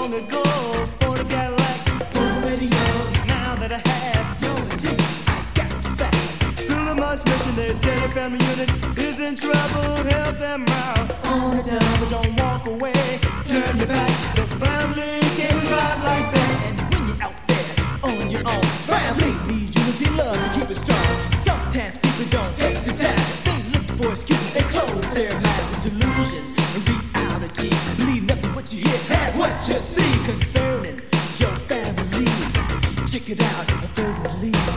long ago for the Cadillac, for the radio. Now that I have your attention, I got to facts. Through the much mission, they said a family unit is in trouble. Help them out on the down, but don't walk away. Turn your back. The family can't survive like that. And when you're out there on your own, family needs unity, love to keep it strong. Sometimes people don't take the time. They look for excuses. They close their mind with delusion and reality. Believe nothing what you hear, have what you see concerning your family. Check it out thoroughly.